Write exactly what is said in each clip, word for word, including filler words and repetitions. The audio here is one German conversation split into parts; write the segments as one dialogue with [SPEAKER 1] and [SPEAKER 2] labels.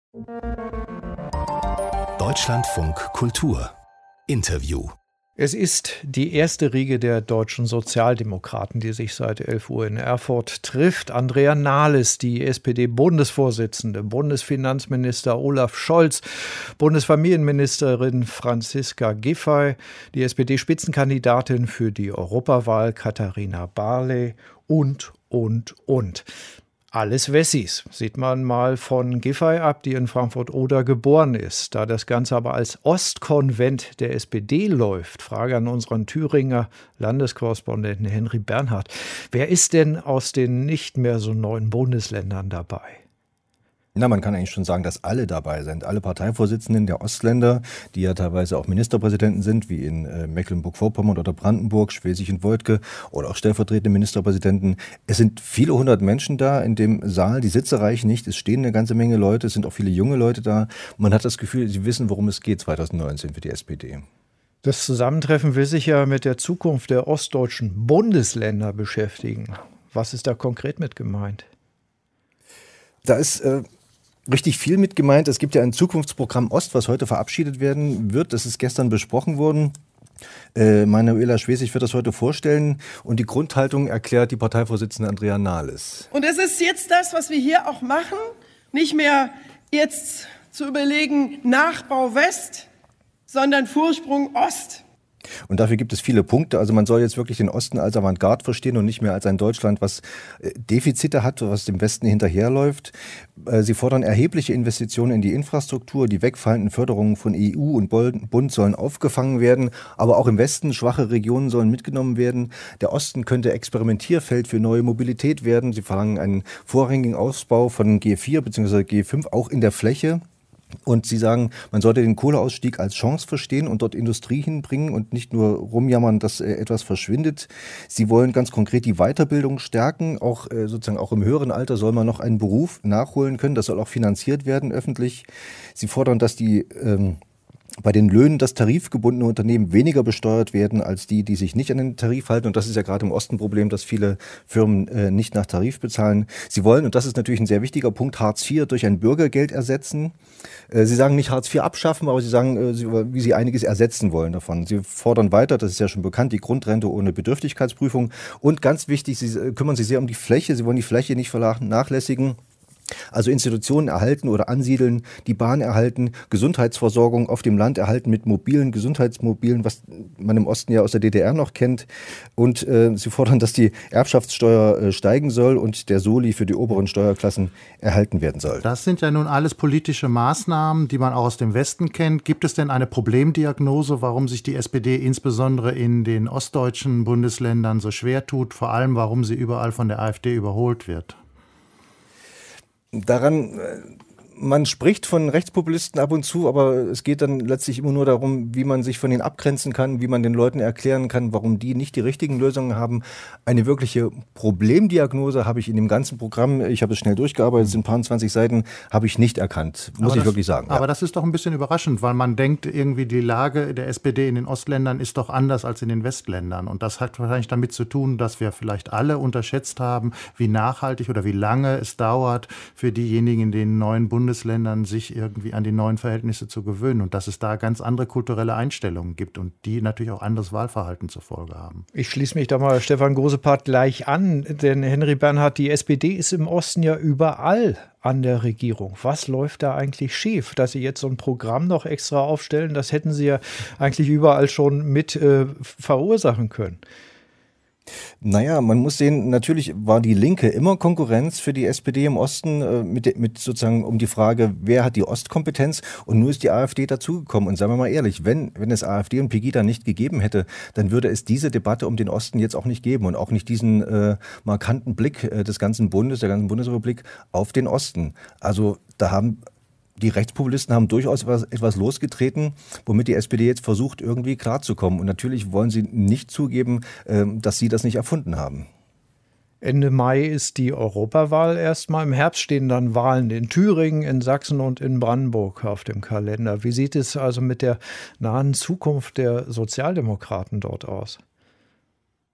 [SPEAKER 1] Deutschlandfunk Kultur Interview.
[SPEAKER 2] Es ist die erste Riege der deutschen Sozialdemokraten, die sich seit elf Uhr in Erfurt trifft. Andrea Nahles, die S P D-Bundesvorsitzende, Bundesfinanzminister Olaf Scholz, Bundesfamilienministerin Franziska Giffey, die S P D-Spitzenkandidatin für die Europawahl Katharina Barley und, und, und. Alles Wessis, sieht man mal von Giffey ab, die in Frankfurt-Oder geboren ist. Da das Ganze aber als Ostkonvent der S P D läuft, Frage an unseren Thüringer Landeskorrespondenten Henry Bernhard. Wer ist denn aus den nicht mehr so neuen Bundesländern dabei?
[SPEAKER 3] Na, man kann eigentlich schon sagen, dass alle dabei sind. Alle Parteivorsitzenden der Ostländer, die ja teilweise auch Ministerpräsidenten sind, wie in äh, Mecklenburg-Vorpommern oder Brandenburg, Schleswig und Woltke oder auch stellvertretende Ministerpräsidenten. Es sind viele hundert Menschen da in dem Saal. Die Sitze reichen nicht. Es stehen eine ganze Menge Leute. Es sind auch viele junge Leute da. Man hat das Gefühl, sie wissen, worum es geht zwanzig neunzehn für die S P D.
[SPEAKER 2] Das Zusammentreffen will sich ja mit der Zukunft der ostdeutschen Bundesländer beschäftigen. Was ist da konkret mit gemeint?
[SPEAKER 3] Da ist äh, richtig viel mit gemeint. Es gibt ja ein Zukunftsprogramm Ost, was heute verabschiedet werden wird. Das ist gestern besprochen worden. Äh, Manuela Schwesig wird das heute vorstellen. Und die Grundhaltung erklärt die Parteivorsitzende Andrea Nahles.
[SPEAKER 4] Und es ist jetzt das, was wir hier auch machen. Nicht mehr jetzt zu überlegen, Nachbau West, sondern Vorsprung Ost.
[SPEAKER 3] Und dafür gibt es viele Punkte. Also man soll jetzt wirklich den Osten als Avantgarde verstehen und nicht mehr als ein Deutschland, was Defizite hat, was dem Westen hinterherläuft. Sie fordern erhebliche Investitionen in die Infrastruktur. Die wegfallenden Förderungen von E U und Bund sollen aufgefangen werden. Aber auch im Westen schwache Regionen sollen mitgenommen werden. Der Osten könnte Experimentierfeld für neue Mobilität werden. Sie verlangen einen vorrangigen Ausbau von G vier bzw. G fünf auch in der Fläche. Und sie sagen, man sollte den Kohleausstieg als Chance verstehen und dort Industrie hinbringen und nicht nur rumjammern, dass äh, etwas verschwindet. Sie wollen ganz konkret die Weiterbildung stärken. Auch äh, sozusagen auch im höheren Alter soll man noch einen Beruf nachholen können. Das soll auch finanziert werden öffentlich. Sie fordern, dass die ähm, bei den Löhnen das tarifgebundene Unternehmen weniger besteuert werden als die, die sich nicht an den Tarif halten. Und das ist ja gerade im Osten ein Problem, dass viele Firmen äh, nicht nach Tarif bezahlen. Sie wollen, und das ist natürlich ein sehr wichtiger Punkt, Hartz vier durch ein Bürgergeld ersetzen. Äh, sie sagen nicht Hartz vier abschaffen, aber sie sagen, äh, sie, wie sie einiges ersetzen wollen davon. Sie fordern weiter, das ist ja schon bekannt, die Grundrente ohne Bedürftigkeitsprüfung. Und ganz wichtig, sie äh, kümmern sich sehr um die Fläche. Sie wollen die Fläche nicht vernachlässigen. Also Institutionen erhalten oder ansiedeln, die Bahn erhalten, Gesundheitsversorgung auf dem Land erhalten mit mobilen Gesundheitsmobilen, was man im Osten ja aus der D D R noch kennt. Und äh, sie fordern, dass die Erbschaftssteuer äh, steigen soll und der Soli für die oberen Steuerklassen erhalten werden soll.
[SPEAKER 5] Das sind ja nun alles politische Maßnahmen, die man auch aus dem Westen kennt. Gibt es denn eine Problemdiagnose, warum sich die S P D insbesondere in den ostdeutschen Bundesländern so schwer tut, vor allem warum sie überall von der AfD überholt wird?
[SPEAKER 3] Daran, man spricht von Rechtspopulisten ab und zu, aber es geht dann letztlich immer nur darum, wie man sich von denen abgrenzen kann, wie man den Leuten erklären kann, warum die nicht die richtigen Lösungen haben. Eine wirkliche Problemdiagnose habe ich in dem ganzen Programm, ich habe es schnell durchgearbeitet, es sind ein paar zwanzig Seiten, habe ich nicht erkannt, muss
[SPEAKER 5] aber
[SPEAKER 3] ich
[SPEAKER 5] das,
[SPEAKER 3] wirklich sagen.
[SPEAKER 5] Aber
[SPEAKER 3] ja.
[SPEAKER 5] das ist doch ein bisschen überraschend, weil man denkt, irgendwie die Lage der S P D in den Ostländern ist doch anders als in den Westländern. Und das hat wahrscheinlich damit zu tun, dass wir vielleicht alle unterschätzt haben, wie nachhaltig oder wie lange es dauert für diejenigen in den neuen Bundesländern, sich irgendwie an die neuen Verhältnisse zu gewöhnen und dass es da ganz andere kulturelle Einstellungen gibt und die natürlich auch anderes Wahlverhalten zur Folge haben.
[SPEAKER 2] Ich schließe mich da mal Stefan Grosepart gleich an, denn Henry Bernhard, die S P D ist im Osten ja überall an der Regierung. Was läuft da eigentlich schief? Dass Sie jetzt so ein Programm noch extra aufstellen, das hätten Sie ja eigentlich überall schon mit äh, verursachen können.
[SPEAKER 3] Naja, man muss sehen, natürlich war die Linke immer Konkurrenz für die S P D im Osten äh, mit, mit sozusagen um die Frage, wer hat die Ostkompetenz, und nur ist die AfD dazugekommen. Und sagen wir mal ehrlich, wenn, wenn es AfD und Pegida nicht gegeben hätte, dann würde es diese Debatte um den Osten jetzt auch nicht geben und auch nicht diesen äh, markanten Blick äh, des ganzen Bundes, der ganzen Bundesrepublik auf den Osten. Also da haben die Rechtspopulisten haben durchaus etwas, etwas losgetreten, womit die S P D jetzt versucht, irgendwie klarzukommen. Und natürlich wollen sie nicht zugeben, äh, dass sie das nicht erfunden haben.
[SPEAKER 2] Ende Mai ist die Europawahl erstmal. Im Herbst stehen dann Wahlen in Thüringen, in Sachsen und in Brandenburg auf dem Kalender. Wie sieht es also mit der nahen Zukunft der Sozialdemokraten dort aus?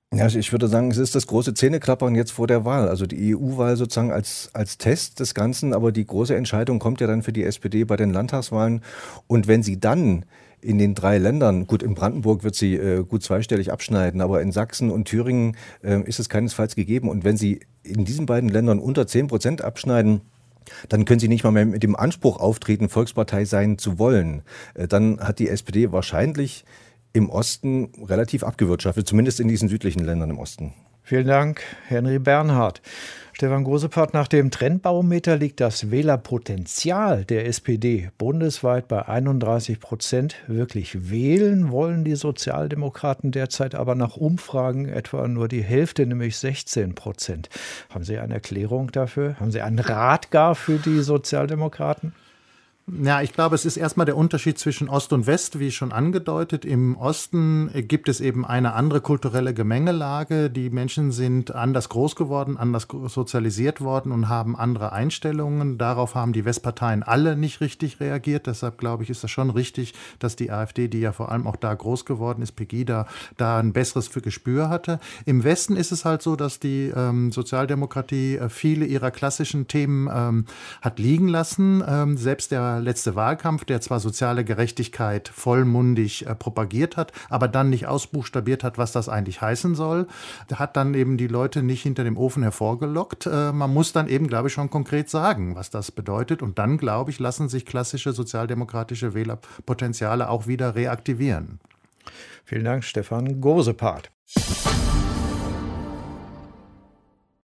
[SPEAKER 3] Ja, also ich würde sagen, es ist das große Zähneklappern jetzt vor der Wahl. Also die E U-Wahl sozusagen als, als Test des Ganzen, aber die große Entscheidung kommt ja dann für die S P D bei den Landtagswahlen. Und wenn sie dann in den drei Ländern, gut, in Brandenburg wird sie äh, gut zweistellig abschneiden, aber in Sachsen und Thüringen äh, ist es keinesfalls gegeben. Und wenn sie in diesen beiden Ländern unter zehn Prozent abschneiden, dann können sie nicht mal mehr mit dem Anspruch auftreten, Volkspartei sein zu wollen. Äh, dann hat die S P D wahrscheinlich im Osten relativ abgewirtschaftet, zumindest in diesen südlichen Ländern im Osten.
[SPEAKER 2] Vielen Dank, Henry Bernhard. Stefan Gosepart, nach dem Trendbarometer liegt das Wählerpotenzial der S P D bundesweit bei einunddreißig Prozent. Wirklich wählen wollen die Sozialdemokraten derzeit aber nach Umfragen etwa nur die Hälfte, nämlich sechzehn Prozent. Haben Sie eine Erklärung dafür? Haben Sie einen Rat gar für die Sozialdemokraten?
[SPEAKER 5] Ja, ich glaube, es ist erstmal der Unterschied zwischen Ost und West, wie schon angedeutet. Im Osten gibt es eben eine andere kulturelle Gemengelage. Die Menschen sind anders groß geworden, anders sozialisiert worden und haben andere Einstellungen. Darauf haben die Westparteien alle nicht richtig reagiert. Deshalb, glaube ich, ist das schon richtig, dass die AfD, die ja vor allem auch da groß geworden ist, Pegida, da ein besseres für Gespür hatte. Im Westen ist es halt so, dass die ähm, Sozialdemokratie äh, viele ihrer klassischen Themen ähm, hat liegen lassen. Ähm, selbst der letzte Wahlkampf, der zwar soziale Gerechtigkeit vollmundig äh, propagiert hat, aber dann nicht ausbuchstabiert hat, was das eigentlich heißen soll, hat dann eben die Leute nicht hinter dem Ofen hervorgelockt. Äh, man muss dann eben, glaube ich, schon konkret sagen, was das bedeutet. Und dann, glaube ich, lassen sich klassische sozialdemokratische Wählerpotenziale auch wieder reaktivieren.
[SPEAKER 2] Vielen Dank, Stefan Gosepart.